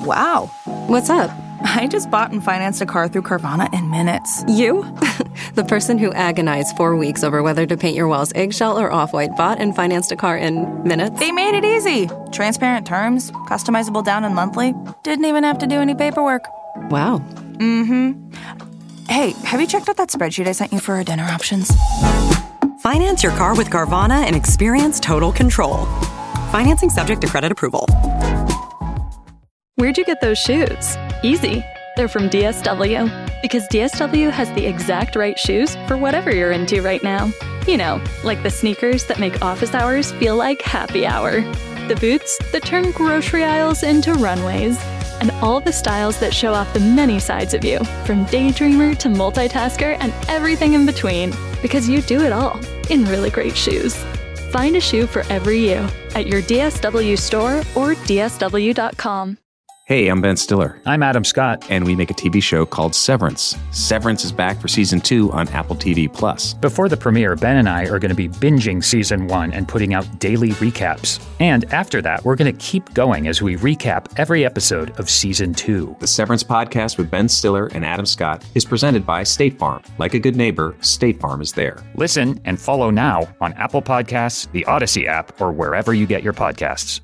Wow. What's up? I just bought and financed a car through Carvana in minutes. You? The person who agonized 4 weeks over whether to paint your walls eggshell or off-white bought and financed a car in minutes? They made it easy. Transparent terms, customizable down and monthly. Didn't even have to do any paperwork. Wow. Mm-hmm. Hey, have you checked out that spreadsheet I sent you for our dinner options? Finance your car with Carvana and experience total control. Financing subject to credit approval. Where'd you get those shoes? Easy. They're from DSW. Because DSW has the exact right shoes for whatever you're into right now. You know, like the sneakers that make office hours feel like happy hour. The boots that turn grocery aisles into runways. And all the styles that show off the many sides of you, from daydreamer to multitasker and everything in between. Because you do it all in really great shoes. Find a shoe for every you at your DSW store or DSW.com. Hey, I'm Ben Stiller. I'm Adam Scott. And we make a TV show called Severance. Severance is back for season 2 on Apple TV+. Before the premiere, Ben and I are going to be binging season 1 and putting out daily recaps. And after that, we're going to keep going as we recap every episode of season 2. The Severance podcast with Ben Stiller and Adam Scott is presented by State Farm. Like a good neighbor, State Farm is there. Listen and follow now on Apple Podcasts, the Odyssey app, or wherever you get your podcasts.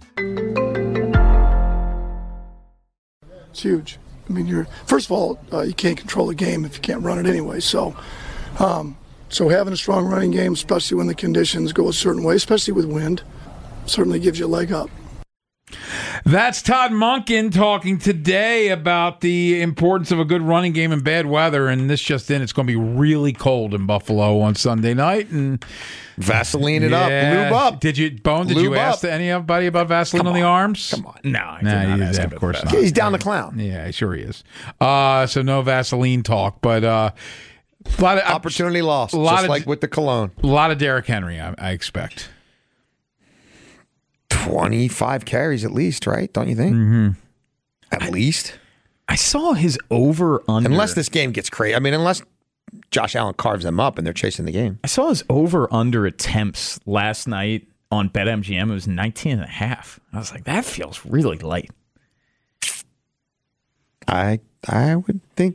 It's huge. I mean, first of all, you can't control the game if you can't run it anyway. So having a strong running game, especially when the conditions go a certain way, especially with wind, certainly gives you a leg up. That's Todd Monken talking today about the importance of a good running game in bad weather. And this just in, it's going to be really cold in Buffalo on Sunday night. And Vaseline it up, lube up. Did you ask anybody about Vaseline on the arms? Come on. No, I did not ask him, of course not. He's down the clown. Yeah, sure he is. So no Vaseline talk, but a lot of opportunity lost, just like with the cologne. A lot of Derrick Henry, I expect. 25 carries at least, right? Don't you think? Mm-hmm. At least. I saw his over-under. Unless this game gets crazy. I mean, unless Josh Allen carves them up and they're chasing the game. I saw his over-under attempts last night on BetMGM. It was 19.5. I was like, that feels really light. I would think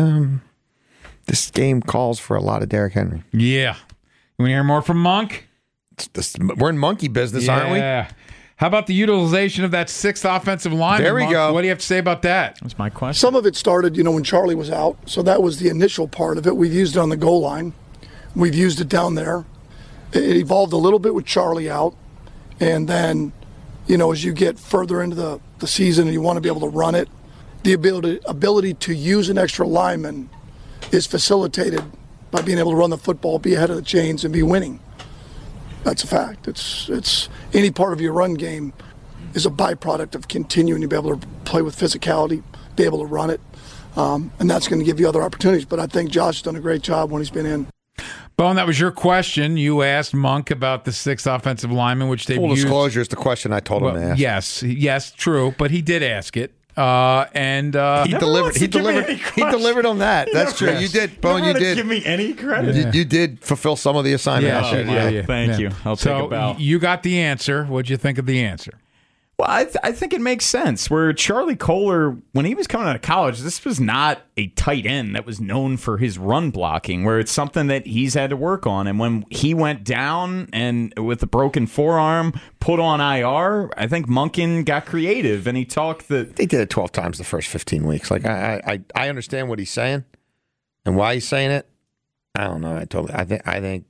this game calls for a lot of Derrick Henry. Yeah. You want to hear more from Monk? We're in monkey business, aren't we? Yeah. How about the utilization of that sixth offensive line? There we go. What do you have to say about that? That's my question. Some of it started, when Charlie was out. So that was the initial part of it. We've used it on the goal line. We've used it down there. It evolved a little bit with Charlie out. And then, as you get further into the season and you want to be able to run it, the ability to use an extra lineman is facilitated by being able to run the football, be ahead of the chains, and be winning. That's a fact. It's any part of your run game is a byproduct of continuing to be able to play with physicality, be able to run it, and that's going to give you other opportunities. But I think Josh has done a great job when he's been in. Bone, that was your question. You asked Monk about the sixth offensive lineman, which they've used. Full disclosure is the question I told him to ask. Yes, true, but he did ask it. He delivered. He delivered on that. That's true. You did, Bone. You did. Give me any credit. You did fulfill some of the assignment. Yeah. Thank you. I'll take a bow. You got the answer. What'd you think of the answer? Well, I think it makes sense. Where Charlie Kolar, when he was coming out of college, this was not a tight end that was known for his run blocking, where it's something that he's had to work on. And when he went down and with a broken forearm, put on IR, I think Monken got creative and he talked that they did it 12 times the first 15 weeks. Like I understand what he's saying and why he's saying it. I don't know. I think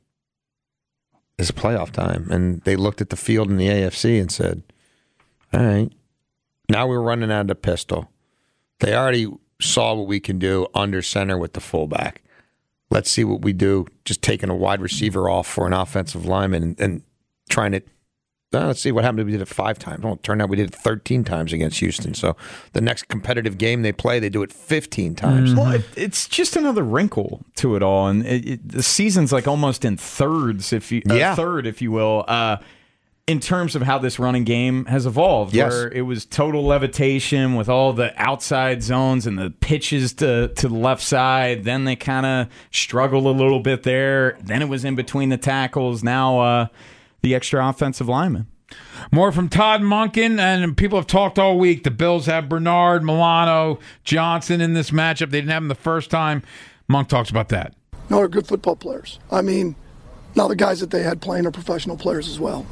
it's playoff time, and they looked at the field in the AFC and said, all right, now we're running out of the pistol. They already saw what we can do under center with the fullback. Let's see what we do, just taking a wide receiver off for an offensive lineman and trying to, let's see what happened if we did it 5 times. Well, it turned out we did it 13 times against Houston. So the next competitive game they play, they do it 15 times. Mm-hmm. Well, it's just another wrinkle to it all. And the season's like almost in third, if you will. In terms of how this running game has evolved, where it was total levitation with all the outside zones and the pitches to the left side. Then they kind of struggled a little bit there. Then it was in between the tackles. Now the extra offensive lineman. More from Todd Monken, and people have talked all week. The Bills have Bernard, Milano, Johnson in this matchup. They didn't have them the first time. Monk talks about that. No, they're good football players. I mean, now the guys that they had playing are professional players as well,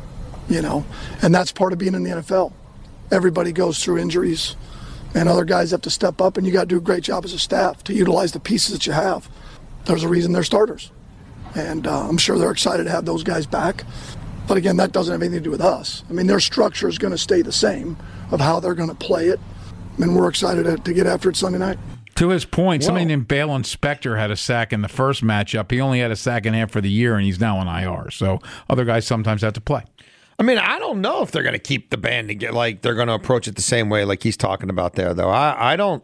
and that's part of being in the NFL. Everybody goes through injuries, and other guys have to step up, and you got to do a great job as a staff to utilize the pieces that you have. There's a reason they're starters, and I'm sure they're excited to have those guys back. But again, that doesn't have anything to do with us. I mean, their structure is going to stay the same of how they're going to play it, and we're excited to get after it Sunday night. To his point, somebody named Balin Spector had a sack in the first matchup. He only had a sack and a half for the year, and he's now on IR. So other guys sometimes have to play. I mean, I don't know if they're going to keep the band together, like they're going to approach it the same way like he's talking about there, though. I don't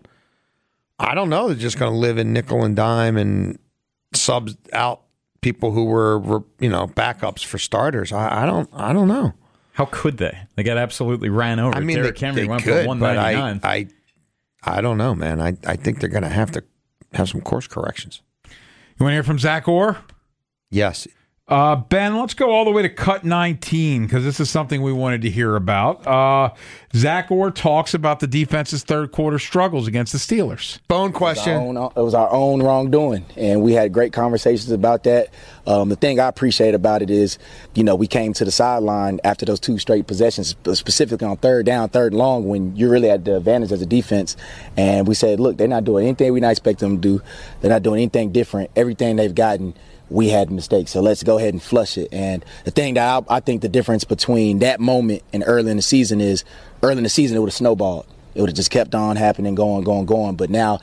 know. They're just going to live in nickel and dime and subs out people who were backups for starters. I don't know. How could they? They got absolutely ran over. I mean, Derrick Henry they went could, for 199. but I don't know, man. I think they're going to have some course corrections. You want to hear from Zach Orr? Yes. Ben, let's go all the way to cut 19 because this is something we wanted to hear about. Zach Orr talks about the defense's third quarter struggles against the Steelers. Bone question. It was our own wrongdoing, and we had great conversations about that. The thing I appreciate about it is, we came to the sideline after those two straight possessions, specifically on third down, third and long, when you really had the advantage as a defense, and we said, look, they're not doing anything we not expect them to do. They're not doing anything different. Everything they've gotten, we had mistakes, so let's go ahead and flush it. And the thing that I think the difference between that moment and early in the season is, early in the season it would have snowballed. It would have just kept on happening, going. But now,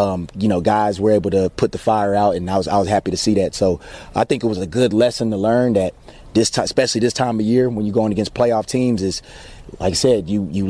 guys were able to put the fire out, and I was happy to see that. So I think it was a good lesson to learn that especially this time of year when you're going against playoff teams, is like I said, you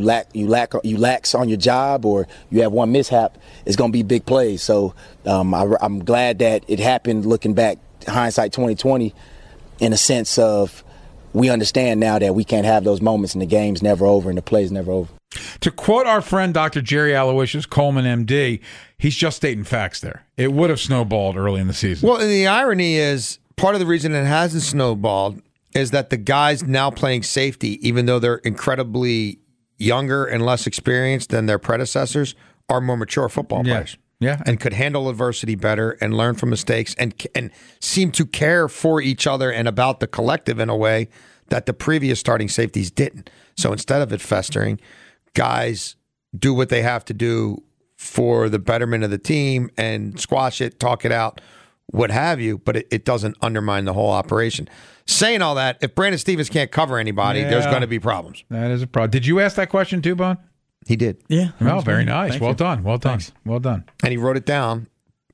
lax on your job, or you have one mishap, it's going to be big plays. So I'm glad that it happened. Looking back, hindsight 2020, in a sense of we understand now that we can't have those moments, and the game's never over and the play's never over. To quote our friend Dr. Jerry Aloysius Coleman, MD, he's just stating facts there. It would have snowballed early in the season. Well, and the irony is, part of the reason it hasn't snowballed is that the guys now playing safety, even though they're incredibly younger and less experienced than their predecessors, are more mature football players. Yeah. And could handle adversity better and learn from mistakes and seem to care for each other and about the collective in a way that the previous starting safeties didn't. So instead of it festering, guys do what they have to do for the betterment of the team and squash it, talk it out, what have you, but it doesn't undermine the whole operation. Saying all that, if Brandon Stevens can't cover anybody, there's going to be problems. That is a problem. Did you ask that question too, Bon? He did. Yeah. Oh, very nice. Well done. Thanks. Well done. And he wrote it down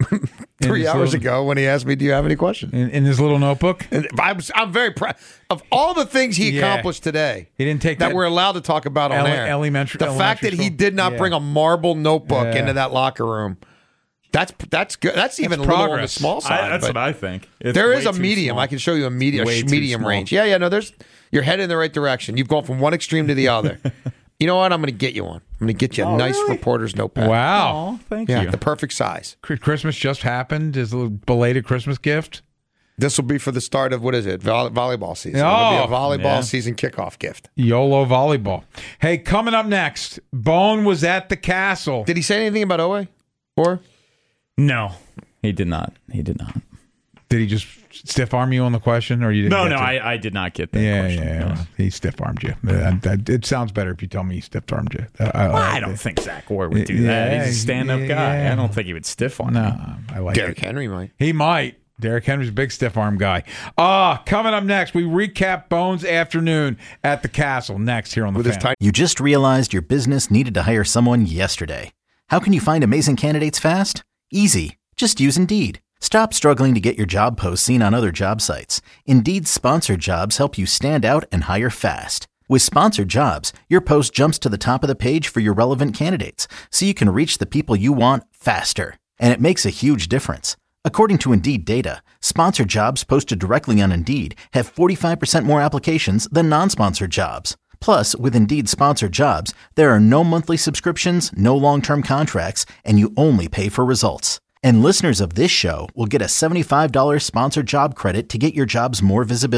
3 hours ago when he asked me, do you have any questions? In his little notebook? I'm very proud of all the things he accomplished today. He didn't take that we're allowed to talk about on air. The fact that he did not bring a marble notebook into that locker room. That's good. That's even a little on the small side. That's what I think. There is a medium. Small. I can show you a medium range. Yeah. No, you're headed in the right direction. You've gone from one extreme to the other. You know what? I'm going to get you one. I'm going to get you a nice reporter's notepad. Wow. Thank you. Yeah, the perfect size. Christmas just happened. Is a little belated Christmas gift. This will be for the start of, what is it, volleyball season. Oh, It'll be a volleyball season kickoff gift. YOLO volleyball. Hey, coming up next, Bone was at the Castle. Did he say anything about Owe? Or? No, he did not. Did he just stiff arm you on the question, or you didn't? No, I did not get that question. Yeah. Well, he stiff armed you. It sounds better if you tell me he stiff armed you. I don't think Zach Orr would do that. He's a stand-up guy. I don't think he would stiff arm me. I like Derrick Henry might. He might. Derrick Henry's a big stiff arm guy. Coming up next, we recap Bones afternoon at the Castle. Next here on the Fan. You just realized your business needed to hire someone yesterday. How can you find amazing candidates fast? Easy. Just use Indeed. Stop struggling to get your job posts seen on other job sites. Indeed's sponsored jobs help you stand out and hire fast. With sponsored jobs, your post jumps to the top of the page for your relevant candidates, so you can reach the people you want faster. And it makes a huge difference. According to Indeed data, sponsored jobs posted directly on Indeed have 45% more applications than non-sponsored jobs. Plus, with Indeed sponsored jobs, there are no monthly subscriptions, no long-term contracts, and you only pay for results. And listeners of this show will get a $75 sponsored job credit to get your jobs more visibility.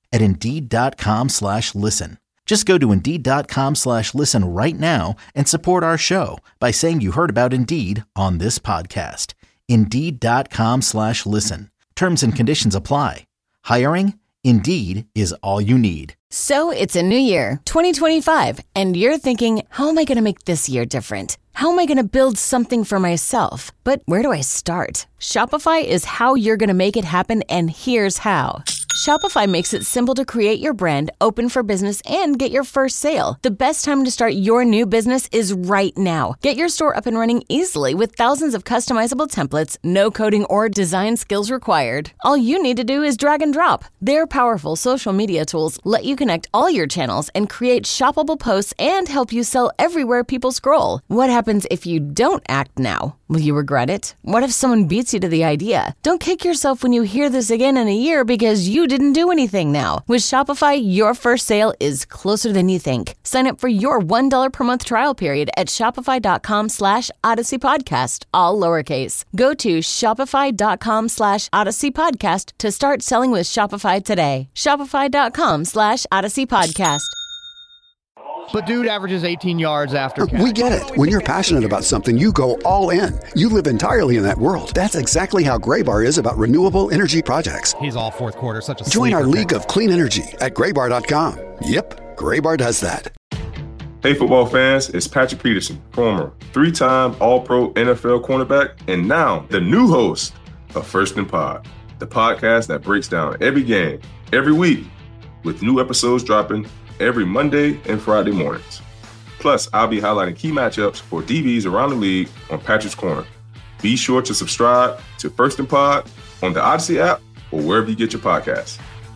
at Indeed.com/listen. Just go to Indeed.com/listen right now and support our show by saying you heard about Indeed on this podcast. Indeed.com/listen. Terms and conditions apply. Hiring? Indeed is all you need. So it's a new year, 2025, and you're thinking, how am I going to make this year different? How am I going to build something for myself? But where do I start? Shopify is how you're going to make it happen, and here's how. Shopify makes it simple to create your brand, open for business, and get your first sale. The best time to start your new business is right now. Get your store up and running easily with thousands of customizable templates, no coding or design skills required. All you need to do is drag and drop. Their powerful social media tools let you connect all your channels and create shoppable posts and help you sell everywhere people scroll. What happens if you don't act now? Will you regret it? What if someone beats you to the idea? Don't kick yourself when you hear this again in a year because you didn't do anything now. With Shopify, your first sale is closer than you think. Sign up for your $1 per month trial period at shopify.com/Odyssey Podcast, all lowercase. Go to shopify.com/Odyssey Podcast to start selling with Shopify today. Shopify.com/Odyssey Podcast. But dude averages 18 yards after catch. We get it. When you're passionate about something, you go all in. You live entirely in that world. That's exactly how Graybar is about renewable energy projects. He's all fourth quarter, such a Join our league of clean energy at Graybar.com. Yep, Graybar does that. Hey football fans, it's Patrick Peterson, former 3-time All-Pro NFL cornerback, and now the new host of First and Pod, the podcast that breaks down every game, every week, with new episodes dropping every Monday and Friday mornings. Plus, I'll be highlighting key matchups for DBs around the league on Patrick's Corner. Be sure to subscribe to First and Pod on the Odyssey app or wherever you get your podcasts.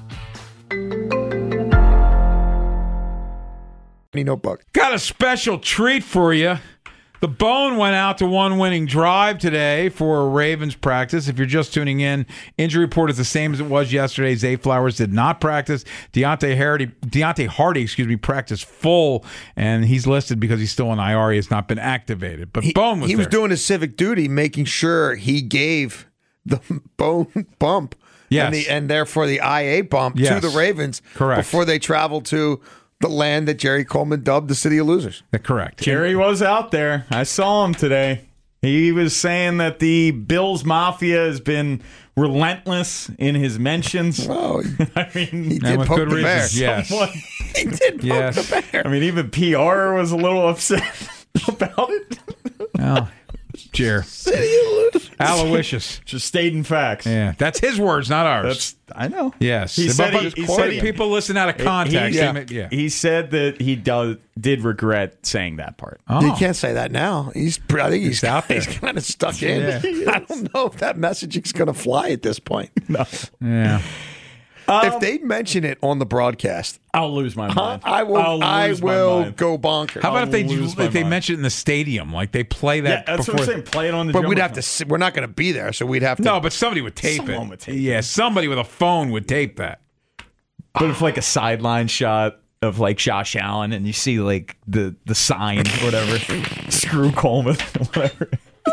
Notebook. Got a special treat for you. The Bone went out to one winning drive today for Ravens practice. If you're just tuning in, injury report is the same as it was yesterday. Zay Flowers did not practice. Deontay Hardy, practiced full, and he's listed because he's still on IR. He has not been activated. But Bone was there. He was doing his civic duty, making sure he gave the Bone bump, yes, and therefore the IA bump yes, to the Ravens, correct, before they traveled to the land that Jerry Coleman dubbed the City of Losers. Correct. Jerry was out there. I saw him today. He was saying that the Bills Mafia has been relentless in his mentions. Oh, I mean, he did poke the bear. Yes. He did poke the bear. I mean, even PR was a little upset about it. Well, Jer. Aloysius. Just stating facts. Yeah, that's his words, not ours. I know. Yes. He said people listen out of context. He said that he did regret saying that part. Oh. You can't say that now. I think he's out there. He's kind of stuck in. Yeah. I don't know if that messaging's going to fly at this point. No. Yeah. If they mention it on the broadcast, I'll lose my mind. I will go bonkers. How about if they mention it in the stadium, like they play that? Yeah, that's before. what I'm saying. Play it on the. But we'd have to. We're not going to be there, so we'd have to. No, but somebody would tape it. Would tape it. Somebody with a phone would tape that. But if like a sideline shot of like Josh Allen, and you see like the sign or whatever, screw Coleman, whatever.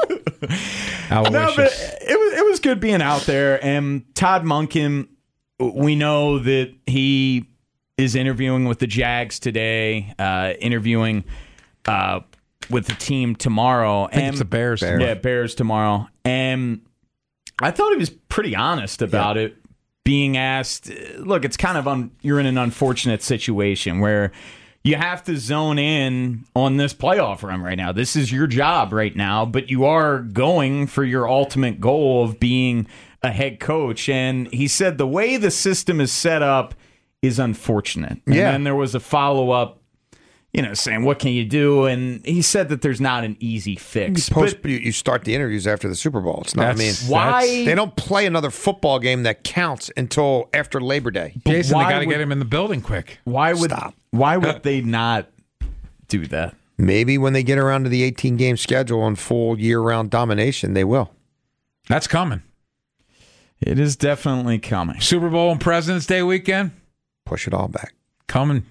No, but it was good being out there, and Todd Monken. We know that he is interviewing with the Jags today, interviewing with the team tomorrow. I think it's the Bears. Yeah, Bears tomorrow. And I thought he was pretty honest about it, being asked, look, it's kind of you're in an unfortunate situation where you have to zone in on this playoff run right now. This is your job right now, but you are going for your ultimate goal of being a head coach. And he said the way the system is set up is unfortunate. And then there was a follow-up, saying, what can you do? And he said that there's not an easy fix. You start the interviews after the Super Bowl. It's not, why they don't play another football game that counts until after Labor Day. Jason, they got to get him in the building quick. Why would they not do that? Maybe when they get around to the 18-game schedule on full year-round domination, they will. That's coming. It is definitely coming. Super Bowl and President's Day weekend? Push it all back. Coming.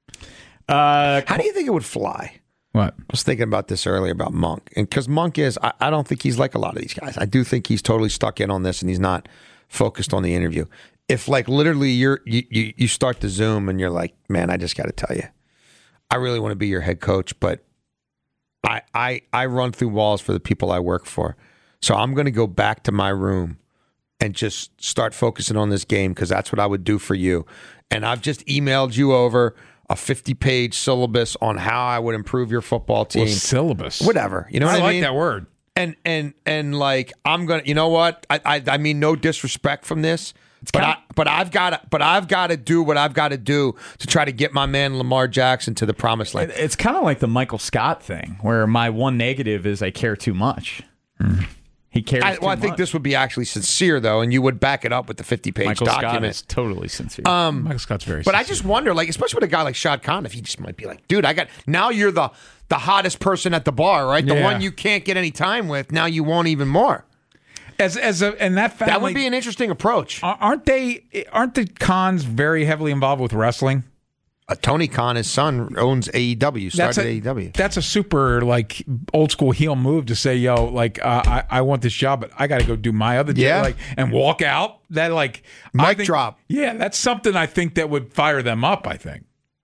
How do you think it would fly? What? I was thinking about this earlier about Monk. And because Monk I don't think he's like a lot of these guys. I do think he's totally stuck in on this and he's not focused on the interview. if like literally you start to Zoom and you're like, man, I just got to tell you, I really want to be your head coach, but I run through walls for the people I work for. So I'm going to go back to my room and just start focusing on this game because that's what I would do for you. And I've just emailed you over a 50-page syllabus on how I would improve your football team. Well, syllabus. Whatever. You know what I mean? I like that word. And like I'm gonna, you know what? I mean no disrespect from this, but I've got to do what I've got to do to try to get my man Lamar Jackson to the promised land. It's kind of like the Michael Scott thing, where my one negative is I care too much. He cares. I think this would be actually sincere though, and you would back it up with the 50-page Michael document. Scott is totally sincere. Michael Scott's very. But sincere. I just wonder, like, especially with a guy like Shad Khan, if he just might be like, dude, now you're the hottest person at the bar, right? The one you can't get any time with. Now you want even more. And that family, that would be an interesting approach. Aren't the Khans very heavily involved with wrestling? Tony Khan, his son, owns AEW. Started AEW. That's a super like old school heel move to say, "Yo, like I want this job, but I got to go do my other job, like and walk out." That like mic drop. Yeah, that's something I think that would fire them up. I think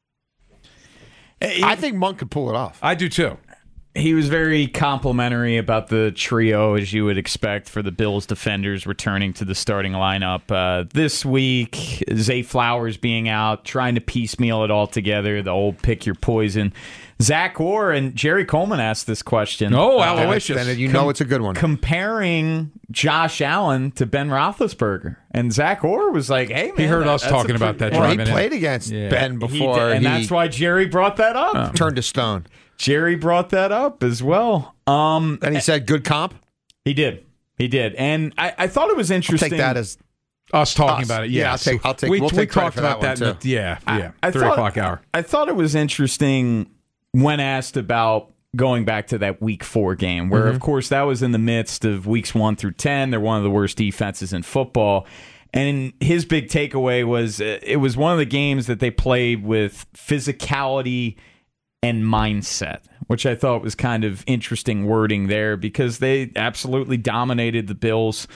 Monk could pull it off. I do too. He was very complimentary about the trio, as you would expect, for the Bills defenders returning to the starting lineup this week. Zay Flowers being out, trying to piecemeal it all together, the old pick your poison. Zach Orr and Jerry Coleman asked this question. Oh, Aloysius. You know it's a good one. Comparing Josh Allen to Ben Roethlisberger. And Zach Orr was like, hey, man. He heard us talking about that. Well, he played against Ben before. And that's why Jerry brought that up. Turned to stone. Jerry brought that up as well. And he said, good comp? He did. And I thought it was interesting. I'll take that as us talking about it. Yeah, I'll take. We'll take credit for that one, too. Yeah. 3 o'clock hour. I thought it was interesting when asked about going back to that Week 4 game, where, of course, that was in the midst of Weeks 1 through 10. They're one of the worst defenses in football. And his big takeaway was it was one of the games that they played with physicality and mindset, which I thought was kind of interesting wording there because they absolutely dominated the Bills.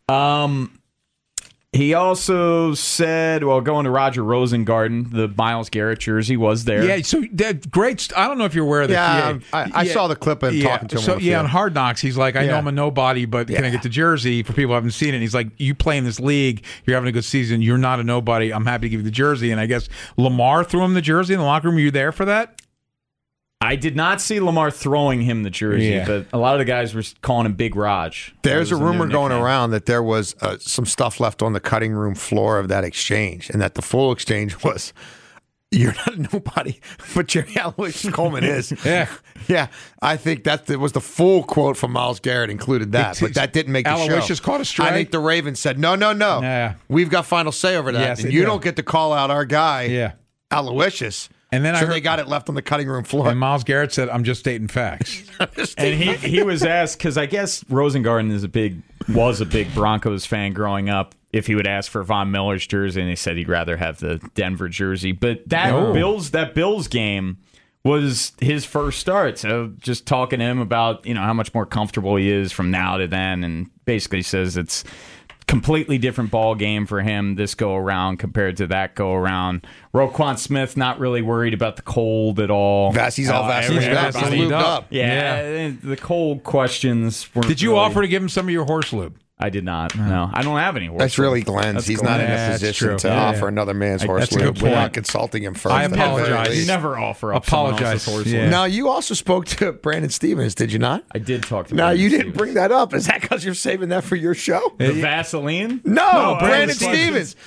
He also said, well, going to Roger Rosengarten, the Myles Garrett jersey was there. Yeah, so great. I don't know if you're aware of this. Yeah, I saw the clip and talking to him. So, on Hard Knocks, he's like, I know I'm a nobody, but can I get the jersey for people who haven't seen it? And he's like, you play in this league, you're having a good season, you're not a nobody, I'm happy to give you the jersey. And I guess Lamar threw him the jersey in the locker room. Were you there for that? I did not see Lamar throwing him the jersey, but a lot of the guys were calling him Big Raj. There's a rumor going around that there was some stuff left on the cutting room floor of that exchange, and that the full exchange was, you're not a nobody, but Jerry Aloysius Coleman is. Yeah. I think that was the full quote from Myles Garrett included that, but that didn't make the show. Aloysius caught a strike. I think the Ravens said, no. Yeah. We've got final say over that. Yes, and you don't get to call out our guy, Aloysius. And then they got it left on the cutting room floor. And Myles Garrett said, I'm just stating facts. And he was asked, because I guess Rosengarten was a big Broncos fan growing up, if he would ask for Von Miller's jersey, and he said he'd rather have the Denver jersey. But that Bills game was his first start. So just talking to him about how much more comfortable he is from now to then, and basically says it's completely different ball game for him this go around compared to that go around. Roquan Smith not really worried about the cold at all. He's all lubed up. Yeah, the cold questions weren't. Did you offer to give him some of your horse lube? I did not. No, I don't have any horse. That's really Glenn's. He's not in a position to offer another man's horse lube without consulting him first. I apologize. You never offer up someone else's horse lube. Now, you also spoke to Brandon Stevens, did you not? I did talk to. Now, you didn't bring that up. Is that because you're saving that for your show? The Vaseline? No, Brandon Stevens.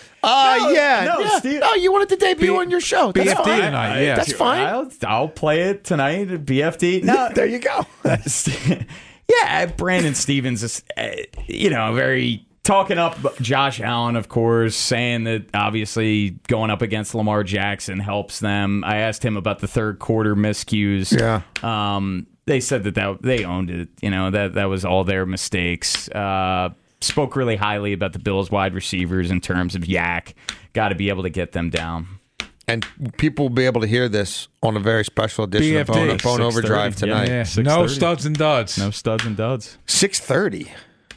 No, you wanted to debut on your show. That's BFD fine. tonight. Yeah, that's fine. I'll play it tonight at BFD. No, there you go. Yeah, Brandon Stevens is, very talking up Josh Allen, of course, saying that obviously going up against Lamar Jackson helps them. I asked him about the third quarter miscues. Yeah. They said that they owned it. That was all their mistakes. Spoke really highly about the Bills wide receivers in terms of yak. Got to be able to get them down. And people will be able to hear this on a very special edition BFD. of Bone Overdrive tonight. Yeah. No studs and duds. No studs and duds. 6:30.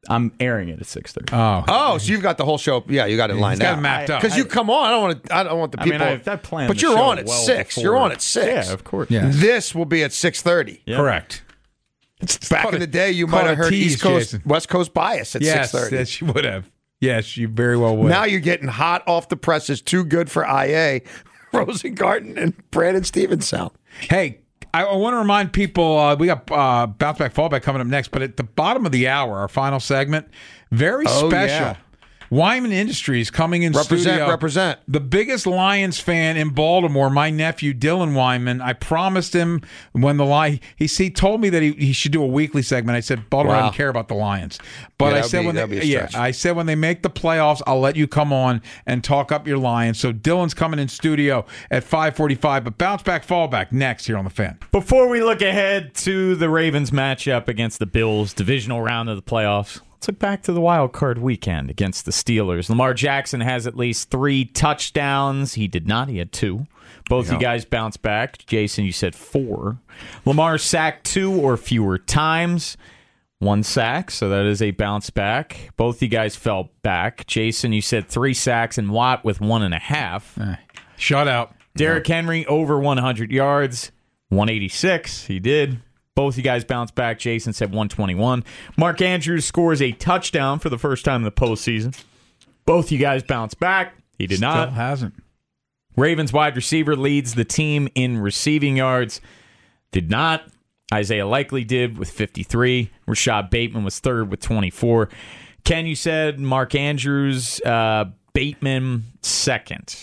I'm airing it at 6:30. Oh, so you've got the whole show. Yeah, you got it lined got out. it mapped up. Because you come on. I don't want the people. I planned but the you're show on at well 6. before. You're on at 6. Yeah, of course. Yes. This will be at 6:30. Yeah. Correct. Back in the day, you might have heard tease, East Coast, Jason. West Coast bias at 6:30. Yes, you would have. Yes, you very well would. Now you're getting hot off the presses. Too good for IA. Rosengarten and Brandon Stevenson. Hey, I want to remind people we got Bounce Back Fallback coming up next, but at the bottom of the hour, our final segment, very special. Yeah. Wyman Industries coming in studio. Represent. The biggest Lions fan in Baltimore, my nephew Dylan Wyman. I promised him when he told me that he should do a weekly segment. I said Baltimore doesn't care about the Lions, but I said I said when they make the playoffs, I'll let you come on and talk up your Lions. So Dylan's coming in studio at 5:45. But Bounce Back Fallback next here on the Fan. Before we look ahead to the Ravens matchup against the Bills, divisional round of the playoffs, let's look back to the wild card weekend against the Steelers. Lamar Jackson has at least 3 touchdowns. He did not. He had 2. Both you guys bounced back. Jason, you said 4. Lamar sacked 2 or fewer times. 1 sack, so that is a bounce back. Both you guys fell back. Jason, you said 3 sacks, and Watt with 1.5. Shutout. Derrick Henry over 100 yards. 186. He did. Both you guys bounced back. Jason said 121. Mark Andrews scores a touchdown for the first time in the postseason. Both you guys bounced back. He did not. Still hasn't. Ravens wide receiver leads the team in receiving yards. Did not. Isaiah Likely did with 53. Rashad Bateman was third with 24. Ken, you said Mark Andrews, Bateman second.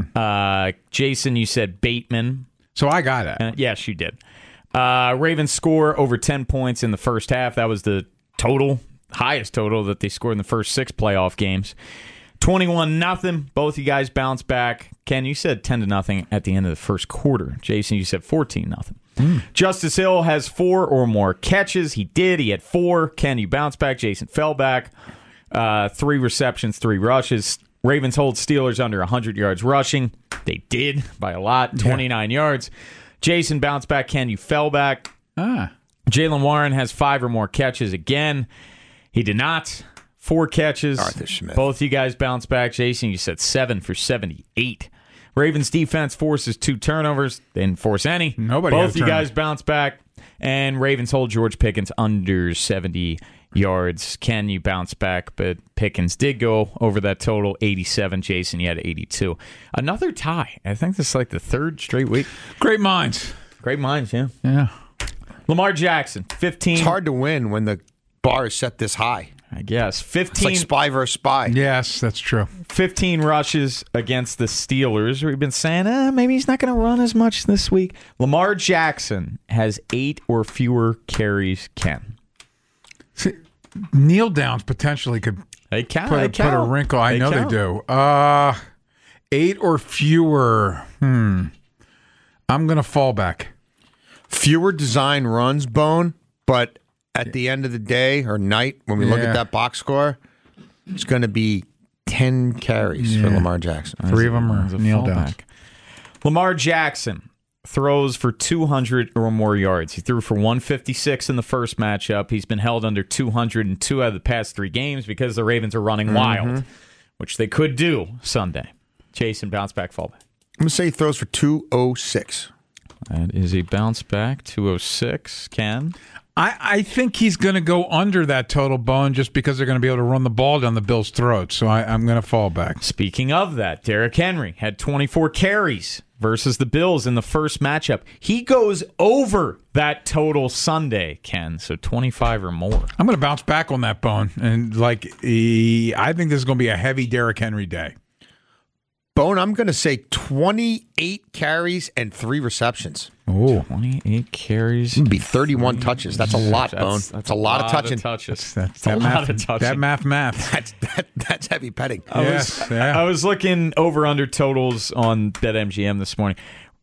Jason, you said Bateman. So I got it. Yes, you did. Ravens score over 10 points in the first half. That was the highest total that they scored in the first 6 playoff games. 21-0. Both you guys bounced back. Ken, you said 10-0 at the end of the first quarter. Jason, you said 14-0. Justice Hill has 4 or more catches. He did. He had 4. Ken, you bounced back. Jason fell back. 3 receptions, 3 rushes. Ravens hold Steelers under 100 yards rushing. They did by a lot, 29 yards. Jason bounced back. Ken, you fell back. Jaylen Warren has 5 or more catches again. He did not. 4 catches. Arthur Smith. Both you guys bounced back. Jason, you said 7 for 78. Ravens defense forces 2 turnovers. They didn't force any. Both you guys bounced back. And Ravens hold George Pickens under 70 yards. Ken, you bounced back, but Pickens did go over that total, 87. Jason, you had 82. Another tie. I think this is like the 3rd straight week. Great minds. Great minds, yeah. Yeah. Lamar Jackson, 15. It's hard to win when the bar is set this high. I guess. 15. It's like spy versus spy. Yes, that's true. 15 rushes against the Steelers. We've been saying, maybe he's not going to run as much this week. Lamar Jackson has 8 or fewer count. See, kneel downs potentially could put a wrinkle. I know they do. 8 or fewer. I'm going to fall back. Fewer design runs, Bone, but at the end of the day or night, when we look at that box score, it's going to be 10 carries for Lamar Jackson. 3 of them are kneel downs. Lamar Jackson throws for 200 or more yards. He threw for 156 in the first matchup. He's been held under 200 in 2 out of the past 3 games because the Ravens are running wild, which they could do Sunday. Jason, bounce back, fall back. I'm going to say he throws for 206. That is a bounce back, 206. Ken? I think he's going to go under that total, Bone, just because they're going to be able to run the ball down the Bills' throats. So I'm going to fall back. Speaking of that, Derrick Henry had 24 carries versus the Bills in the first matchup. He goes over that total Sunday, Ken, so 25 or more. I'm going to bounce back on that, Bone. And I think this is going to be a heavy Derrick Henry day. Bone, I'm going to say 28 carries and 3 receptions. Oh, 28 carries. It'd be 31 touches. That's a lot, Bone. That's a lot of touching. Touches. That's a lot of touching. That math. That's heavy petting. I was looking over under totals on BetMGM this morning.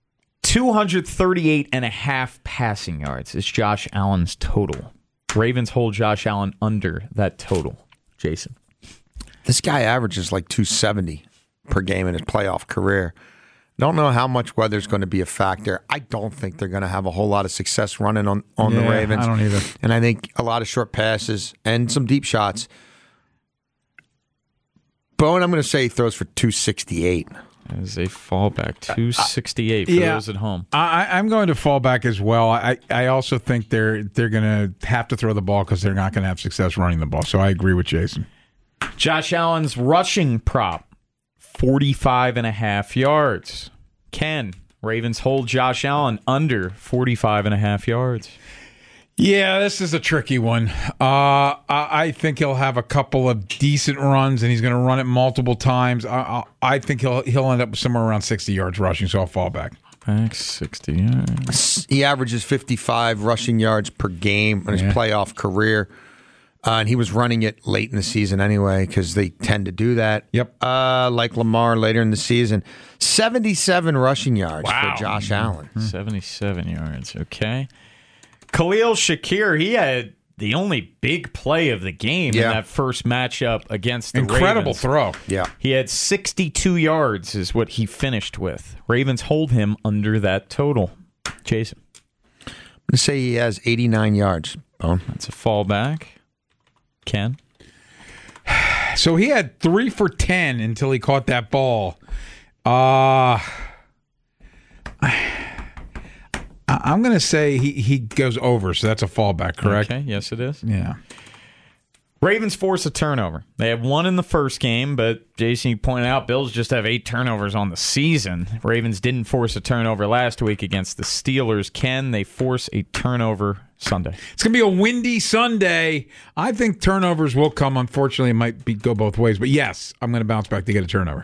238.5 passing yards is Josh Allen's total. Ravens hold Josh Allen under that total. Jason. This guy averages like 270 per game in his playoff career. Don't know how much weather's going to be a factor. I don't think they're going to have a whole lot of success running on the Ravens. I don't either. And I think a lot of short passes and some deep shots. Bowen, I'm going to say he throws for 268. As a fallback, 268 for those at home. I'm going to fall back as well. I also think they're going to have to throw the ball because they're not going to have success running the ball. So I agree with Jason. Josh Allen's rushing prop, 45.5 yards. Ken, Ravens hold Josh Allen under 45.5 yards. Yeah, this is a tricky one. I think he'll have a couple of decent runs, and he's going to run it multiple times. I think he'll end up somewhere around 60 yards rushing, so I'll fall back. Back 60 yards. He averages 55 rushing yards per game in his playoff career. And he was running it late in the season anyway because they tend to do that. Yep. Like Lamar later in the season. 77 rushing yards for Josh Allen. 77 yards, okay. Khalil Shakir, he had the only big play of the game in that first matchup against the Incredible Ravens. throw. Yeah. He had 62 yards is what he finished with. Ravens hold him under that total. Jason. I'm going to say he has 89 yards. That's a fallback. Ken? So he had 3 for 10 until he caught that ball. I'm going to say he goes over, so that's a fallback, correct? Okay, yes it is. Yeah. Ravens force a turnover. They have 1 in the first game, but Jason, you pointed out, Bills just have 8 turnovers on the season. Ravens didn't force a turnover last week against the Steelers. Can they force a turnover Sunday? It's going to be a windy Sunday. I think turnovers will come. Unfortunately, it might go both ways. But yes, I'm going to bounce back to get a turnover.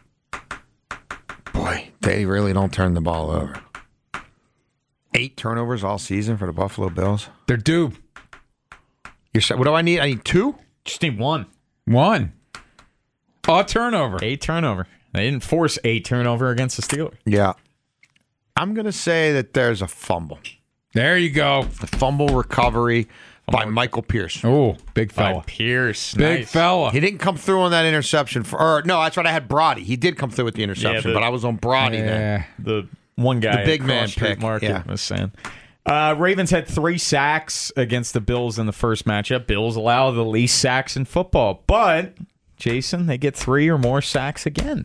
Boy, they really don't turn the ball over. 8 turnovers all season for the Buffalo Bills. They're due. What do I need? I need 2? Just need 1. 1. A turnover. 8 turnover. They didn't force 8 turnover against the Steelers. Yeah. I'm going to say that there's a fumble. There you go. The fumble recovery by Michael Pierce. Oh, big fella. By Pierce. Big Nice. fella. He didn't come through on that interception. No, that's right. I had Brody. He did come through with the interception, but I was on Brody then. The one guy, the big man Street pick. Market was saying. Ravens had 3 sacks against the Bills in the first matchup. Bills allow the least sacks in football, but Jason, they get 3 or more sacks again.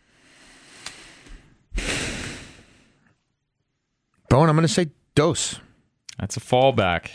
Bowen, I'm going to say dose. That's a fallback.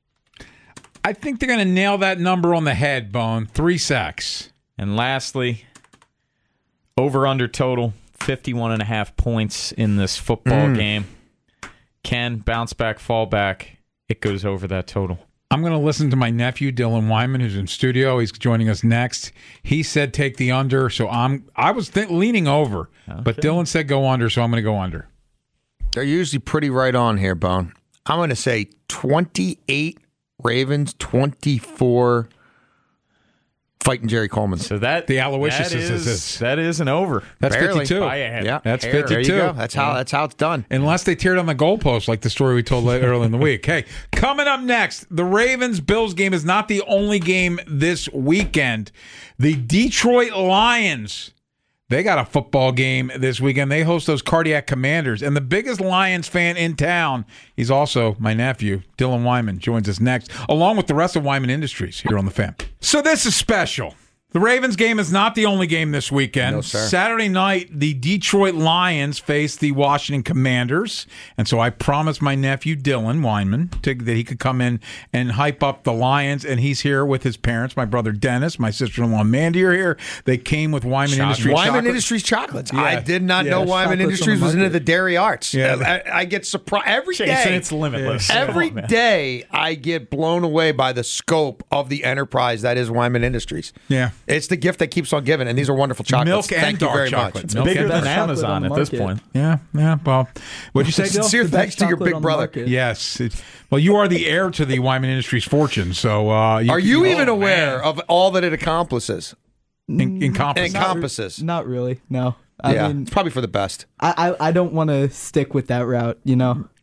I think they're going to nail that number on the head, Bone. 3 sacks. And lastly, over-under total, 51.5 points in this football game. Can bounce back, fall back. It goes over that total. I'm going to listen to my nephew, Dylan Wyman, who's in studio. He's joining us next. He said take the under, so I was leaning over. Okay. But Dylan said go under, so I'm going to go under. They're usually pretty right on here, Bone. I'm going to say 28 Ravens, 24 fighting Jerry Coleman. So that the Aloysius that is an over. That's Barely. 52. Yeah, that's 52. There you go. That's how it's done. Unless they tear down the goalpost, like the story we told earlier in the week. Hey, coming up next, the Ravens-Bills game is not the only game this weekend. The Detroit Lions, they got a football game this weekend. They host those Cardiac Commanders. And the biggest Lions fan in town, he's also my nephew, Dylan Wyman, joins us next, along with the rest of Wyman Industries here on The Fan. So this is special. The Ravens game is not the only game this weekend. No, sir. Saturday night, the Detroit Lions face the Washington Commanders. And so I promised my nephew, Dylan Wyman, that he could come in and hype up the Lions. And he's here with his parents. My brother, Dennis, my sister-in-law, Mandy, are here. They came with Wyman Industries Wyman Industries chocolates. Yeah. I did not know Wyman Industries was into the dairy arts. Yeah. I get surprised every day. Jason, it's limitless. Every day I get blown away by the scope of the enterprise that is Wyman Industries. Yeah. It's the gift that keeps on giving, and these are wonderful chocolates. Milk and Thank you very dark much. It's bigger than Amazon at this point. Yeah. Well, what'd you say, Bill? Sincere thanks to your big brother. Yes. Well, you are the heir to the Wyman Industries fortune, so are you even aware of all that it accomplishes? Encompasses. Not really. No. I mean, it's probably for the best. I don't want to stick with that route. You know.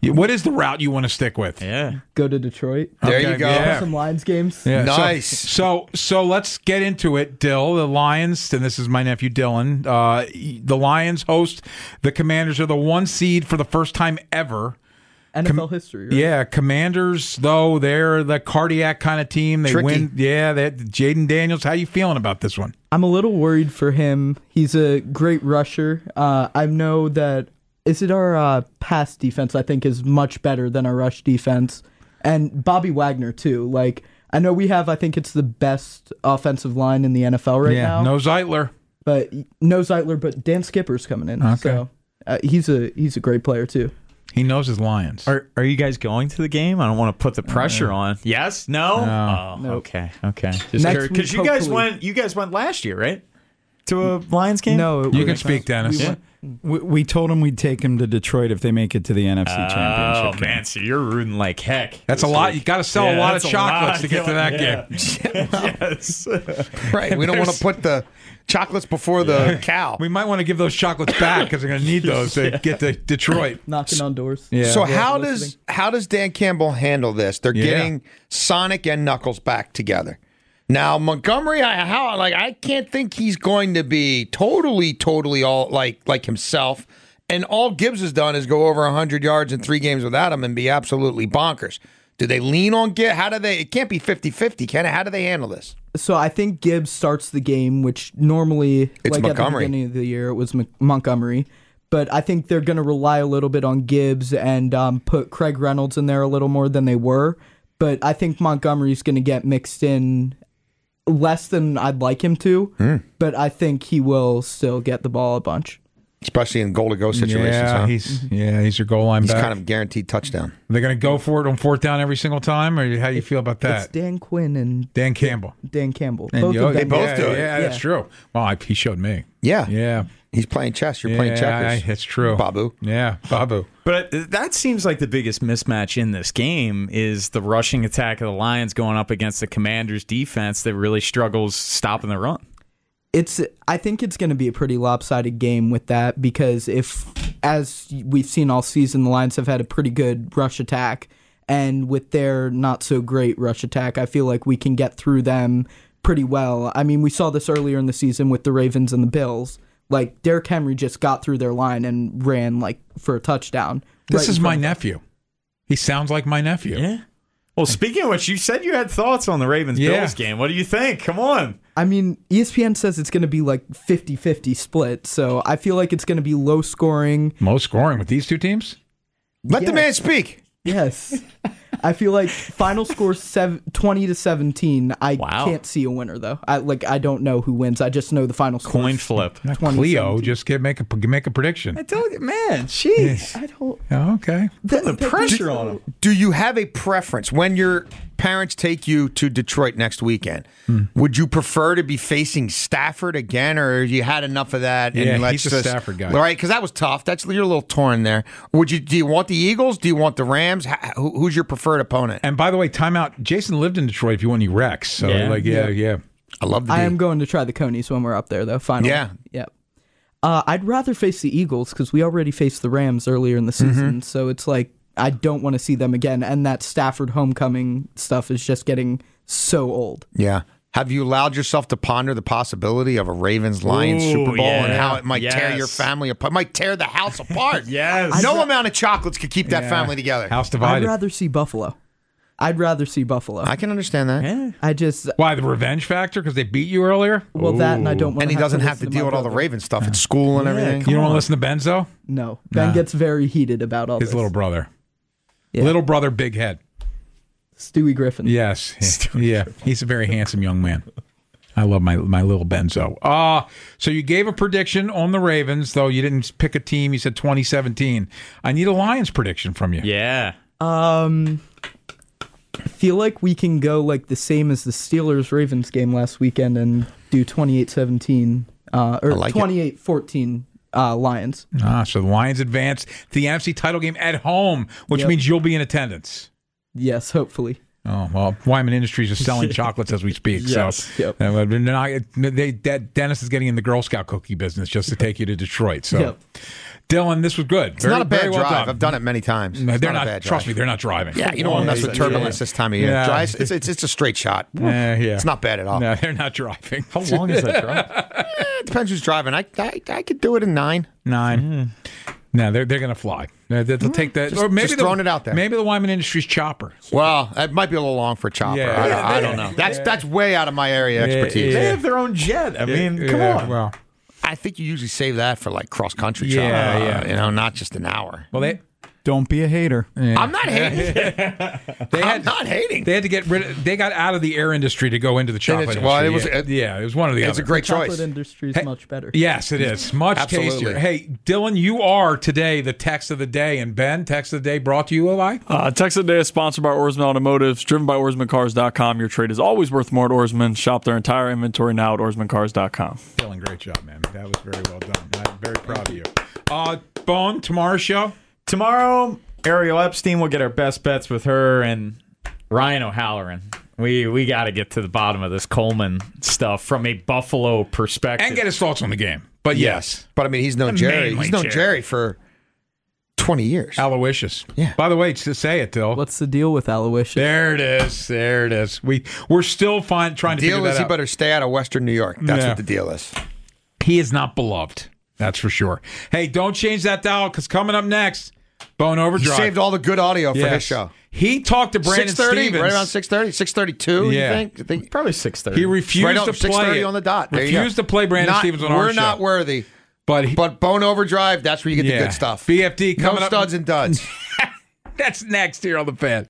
What is the route you want to stick with? Yeah. Go to Detroit. There you go. Yeah. Some Lions games. Yeah, nice. So let's get into it, Dill. The Lions, and this is my nephew Dylan. The Lions host the Commanders, are the 1 seed for the first time ever. NFL history, right? Yeah, Commanders, though, they're the cardiac kind of team. They Tricky. win. Yeah, Jaden Daniels. How you feeling about this one? I'm a little worried for him. He's a great rusher. I know that, is it our pass defense, I think, is much better than our rush defense. And Bobby Wagner, too. Like, I know we have, I think it's the best offensive line in the NFL right now. No Zeitler. But Dan Skipper's coming in. Okay. So he's a great player, too. He knows his Lions. Are you guys going to the game? I don't want to put the pressure on. Yes? No? No. Oh, okay. Just Next because week, you guys went last year, right? To a Lions game? No. You can speak, Dennis. We told him we'd take him to Detroit if they make it to the NFC Championship. Oh, man, so you're rooting like heck. That's a lot. You got to sell a lot of that's a chocolates lot. to get to that game. Yes. Right. We don't want to put the chocolates before the cow. We might want to give those chocolates back because they're going to need those to get to Detroit. Knocking on doors. Yeah. So how does Dan Campbell handle this? They're Yeah. getting Sonic and Knuckles back together. Now Montgomery, I can't think he's going to be totally all like himself. And all Gibbs has done is go over 100 yards in 3 games without him and be absolutely bonkers. Do they lean on Gibbs? How do they? It can't be 50-50, can it? How do they handle this? So I think Gibbs starts the game, which normally, It's like at the Montgomery. beginning of the year, it was Montgomery. But I think they're going to rely a little bit on Gibbs and put Craig Reynolds in there a little more than they were. But I think Montgomery's going to get mixed in less than I'd like him to. But I think he will still get the ball a bunch. Especially in goal-to-go situations. Yeah, huh? he's your goal line He's back. kind of guaranteed touchdown. They're going to go for it on 4th down every single time, or how do you feel about It's that? Dan Quinn and Dan Campbell. Dan Campbell. And Both of they them. both do it. Yeah, that's true. Well, he showed me. Yeah. Yeah. He's playing chess. You're playing checkers. It's true. Babu. Yeah, Babu. But that seems like the biggest mismatch in this game is the rushing attack of the Lions going up against the Commanders' defense that really struggles stopping the run. I think it's going to be a pretty lopsided game with that because as we've seen all season, the Lions have had a pretty good rush attack. And with their not so great rush attack, I feel like we can get through them pretty well. I mean, we saw this earlier in the season with the Ravens and the Bills. Like, Derrick Henry just got through their line and ran for a touchdown. This is my nephew. He sounds like my nephew. Yeah. Well, speaking of which, you said you had thoughts on the Ravens-Bills game. What do you think? Come on. I mean, ESPN says it's going to be like 50-50 split, so I feel like it's going to be low scoring. Low scoring with these two teams? Let the man speak. Yes. I feel like final score 20-17. I can't see a winner though. I don't know who wins. I just know the final score. Coin flip. Cleo, just make a prediction. I told you, man. Jeez. I don't. Oh, okay. Put the pressure on him. Do you have a preference when your parents take you to Detroit next weekend? Would you prefer to be facing Stafford again, or you had enough of that? Yeah, and he's a Stafford guy, right? Because that was tough. You're a little torn there. Do you want the Eagles? Do you want the Rams? Who's your preferred opponent? And by the way, timeout. Jason lived in Detroit. If you want any Rex, so yeah. I love the. I am going to try the Conies when we're up there though. Finally, yeah. I'd rather face the Eagles because we already faced the Rams earlier in the season, so it's like I don't want to see them again. And that Stafford homecoming stuff is just getting so old. Yeah. Have you allowed yourself to ponder the possibility of a Ravens-Lions Super Bowl and how it might tear your family apart? It might tear the house apart. Yes. No amount of chocolates could keep that family together. House divided. I'd rather see Buffalo. I can understand that. Yeah. I just... Why, the revenge factor? Because they beat you earlier? Well, that and I don't want to And he doesn't have to deal with all the Raven stuff at school and everything. You don't want to listen to Benzo? No. Ben gets very heated about all His this. little brother. Yeah. Little brother, big head. Stewie Griffin. Yes. Yeah. He's a very handsome young man. I love my little Benzo. So you gave a prediction on the Ravens, though you didn't pick a team. You said 2017. I need a Lions prediction from you. Yeah. I feel like we can go like the same as the Steelers-Ravens game last weekend and do 28-17 or 28-14 Lions. So the Lions advance to the NFC title game at home, which means you'll be in attendance. Yes, hopefully. Oh, well, Wyman Industries is selling chocolates as we speak. Yes. So Dennis is getting in the Girl Scout cookie business just to take you to Detroit. So, Dylan, this was good. It's not a bad well drive. done. I've done it many times. No, It's they're not a not. bad Trust drive. me, they're not driving. Yeah, you don't want to mess with turbulence this time of year. Yeah. It's a straight shot. Yeah. It's not bad at all. No, they're not driving. How long is that drive? It depends who's driving. I could do it in 9. 9. No, they're going to fly. They'll take that. Just- Or maybe just throwing it out there. Maybe the Wyman Industries chopper. Well, it might be a little long for a chopper. Yeah. I don't know. That's way out of my area of expertise. They have their own jet. I mean, come on. Well, I think you usually save that for like cross country. Yeah. You know, not just an hour. Well, Don't be a hater. I'm not hating. I'm not hating. They had to get rid of. They got out of the air industry to go into the chocolate industry. Well, it was. It was one of the. It's other. a great Chocolate choice. industry is much better. Yes, it is. Much Absolutely. tastier. Hey, Dylan, you are today the text of the day. And Ben, text of the day brought to you by? Text of the day is sponsored by Oarsman Automotive, driven by OarsmanCars.com. Your trade is always worth more at Oarsman. Shop their entire inventory now at OarsmanCars.com. Dylan, great job, man. That was very well done. I'm very proud of you. Bone, tomorrow's show? Tomorrow, Ariel Epstein will get our best bets with her and Ryan O'Halloran. We got to get to the bottom of this Coleman stuff from a Buffalo perspective. And get his thoughts on the game. But yes. But I mean, he's known Jerry. Mainly He's known Jerry. Jerry for 20 years. Aloysius. Yeah. By the way, to say it, Dill. What's the deal with Aloysius? There it is. There it is. We're still trying to figure Deal that is he out. better stay out of Western New York. That's Yeah. what the deal is. He is not beloved. That's for sure. Hey, don't change that dial because coming up next, Bone He Overdrive. saved all the good audio for Yes. his show. He talked to Brandon 6:30, Stevens. right around 6:30, 6:32. Yeah. You think? Probably 6:30. He refused Right on to play 6:30 it. on the dot. There you Refused go. to play Brandon Stevens on our We're show. not worthy. But Bone Overdrive, that's where you get the good stuff. BFD coming no up. studs and duds. That's next here on The Fan.